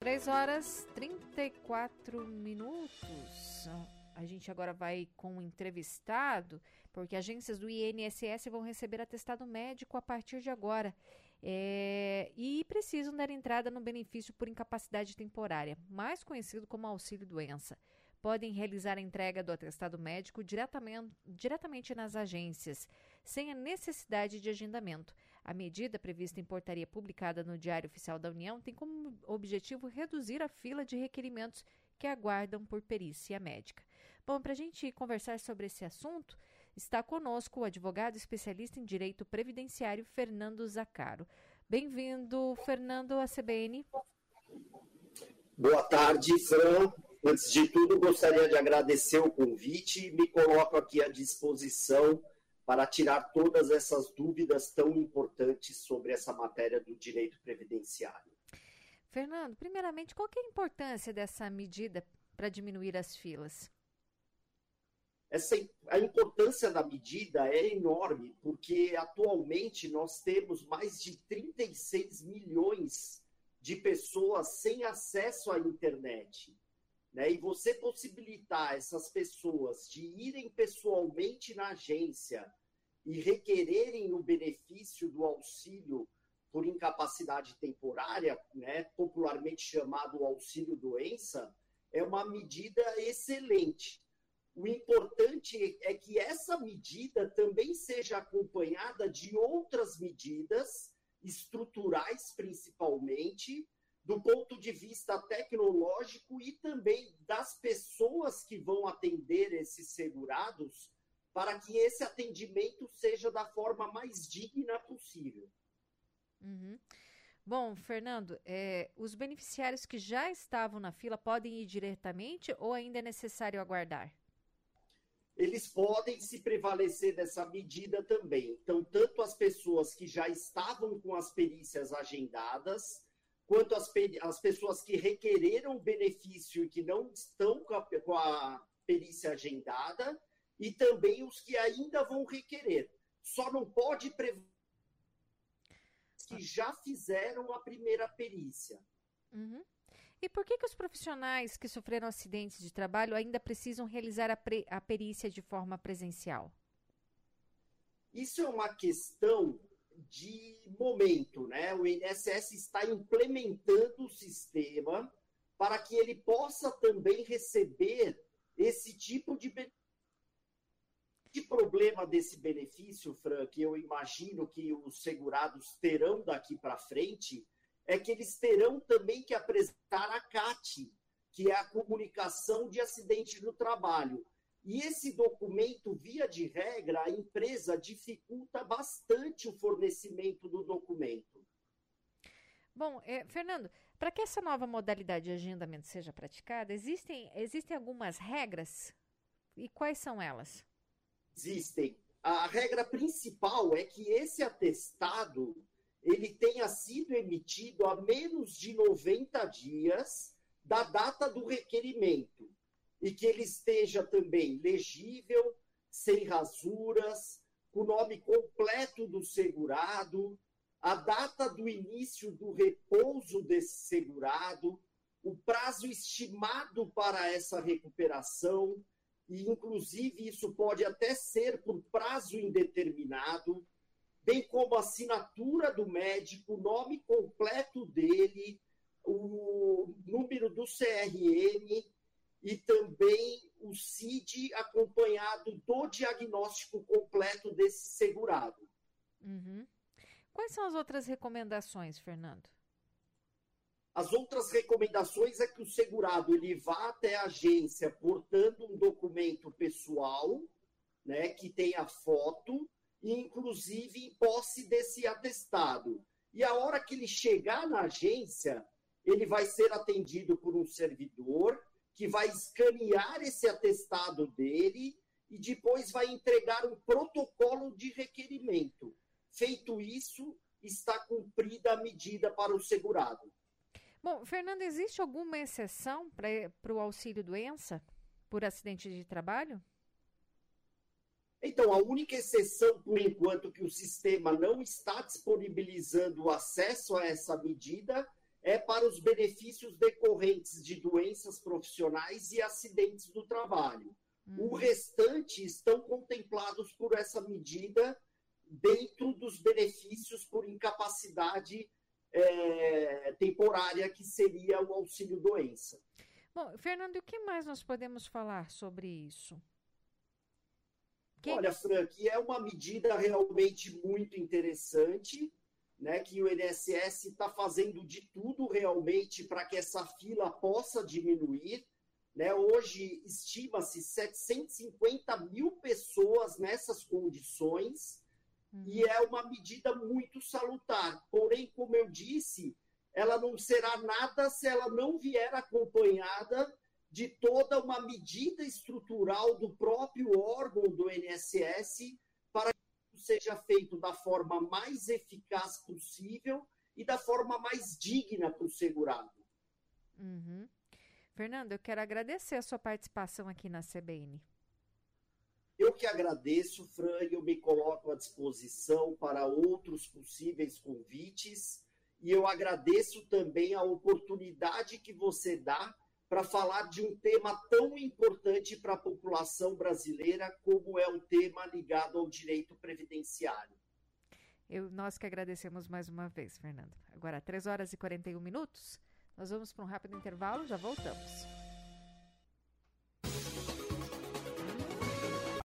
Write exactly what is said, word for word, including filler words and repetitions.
três horas e trinta e quatro minutos. A gente agora vai com um entrevistado, porque agências do I N S S vão receber atestado médico a partir de agora. É, e precisam dar entrada no benefício por incapacidade temporária, mais conhecido como auxílio-doença. Podem realizar a entrega do atestado médico diretamente, diretamente nas agências, sem a necessidade de agendamento. A medida prevista em portaria publicada no Diário Oficial da União tem como objetivo reduzir a fila de requerimentos que aguardam por perícia médica. Bom, para a gente conversar sobre esse assunto, está conosco o advogado especialista em direito previdenciário, Fernando Zaccaro. Bem-vindo, Fernando, à C B N. Boa tarde, Fran. Antes de tudo, gostaria de agradecer o convite e me coloco aqui à disposição para tirar todas essas dúvidas tão importantes sobre essa matéria do direito previdenciário. Fernando, primeiramente, qual que é a importância dessa medida para diminuir as filas? Essa, a importância da medida é enorme, porque atualmente nós temos mais de trinta e seis milhões de pessoas sem acesso à internet. Né? E você possibilitar essas pessoas de irem pessoalmente na agência e requererem o benefício do auxílio por incapacidade temporária, né, popularmente chamado auxílio-doença, é uma medida excelente. O importante é que essa medida também seja acompanhada de outras medidas, estruturais principalmente, do ponto de vista tecnológico e também das pessoas que vão atender esses segurados, para que esse atendimento seja da forma mais digna possível. Uhum. Bom, Fernando, é, os beneficiários que já estavam na fila podem ir diretamente ou ainda é necessário aguardar? Eles podem se prevalecer dessa medida também. Então, tanto as pessoas que já estavam com as perícias agendadas, quanto as, as pessoas que requereram o benefício e que não estão com a, com a perícia agendada, e também os que ainda vão requerer. Só não pode prevalecer que já fizeram a primeira perícia. Uhum. E por que, que os profissionais que sofreram acidentes de trabalho ainda precisam realizar a, pre, a perícia de forma presencial? Isso é uma questão de momento, né? O I N S S está implementando o sistema para que ele possa também receber esse tipo de benefício. O problema desse benefício, Fran, que eu imagino que os segurados terão daqui para frente, é que eles terão também que apresentar a C A T, que é a comunicação de acidente no trabalho. E esse documento, via de regra, a empresa dificulta bastante o fornecimento do documento. Bom, é, Fernando, para que essa nova modalidade de agendamento seja praticada, existem, existem algumas regras? E quais são elas? Existem. A regra principal é que esse atestado ele tenha sido emitido há menos de noventa dias da data do requerimento e que ele esteja também legível, sem rasuras, com o nome completo do segurado, a data do início do repouso desse segurado, o prazo estimado para essa recuperação, e inclusive isso pode até ser por prazo indeterminado, bem como a assinatura do médico, o nome completo dele, o número do C R M e também o C I D acompanhado do diagnóstico completo desse segurado. Uhum. Quais são as outras recomendações, Fernando? As outras recomendações é que o segurado ele vá até a agência portando um documento pessoal, né, que tenha foto, e inclusive em posse desse atestado. E a hora que ele chegar na agência, ele vai ser atendido por um servidor que vai escanear esse atestado dele e depois vai entregar um protocolo de requerimento. Feito isso, está cumprida a medida para o segurado. Bom, Fernando, existe alguma exceção para o auxílio-doença por acidente de trabalho? Então, a única exceção, por enquanto, que o sistema não está disponibilizando o acesso a essa medida é para os benefícios decorrentes decorrentes de doenças profissionais e acidentes do trabalho. Uhum. O restante estão contemplados por essa medida dentro dos benefícios por incapacidade é, temporária, que seria o auxílio-doença. Bom, Fernando, e o que mais nós podemos falar sobre isso? Que... Olha, Frank, é uma medida realmente muito interessante, né, que o I N S S está fazendo de tudo realmente para que essa fila possa diminuir. Né? Hoje estima-se setecentos e cinquenta mil pessoas nessas condições, uhum. E é uma medida muito salutar. Porém, como eu disse, ela não será nada se ela não vier acompanhada de toda uma medida estrutural do próprio órgão do I N S S para que isso seja feito da forma mais eficaz possível e da forma mais digna para o segurado. Uhum. Fernando, eu quero agradecer a sua participação aqui na C B N. Eu que agradeço, Fran, e eu me coloco à disposição para outros possíveis convites, e eu agradeço também a oportunidade que você dá para falar de um tema tão importante para a população brasileira como é o tema ligado ao direito previdenciário. Eu, nós que agradecemos mais uma vez, Fernando. Agora, três horas e quarenta e um minutos, nós vamos para um rápido intervalo, já voltamos.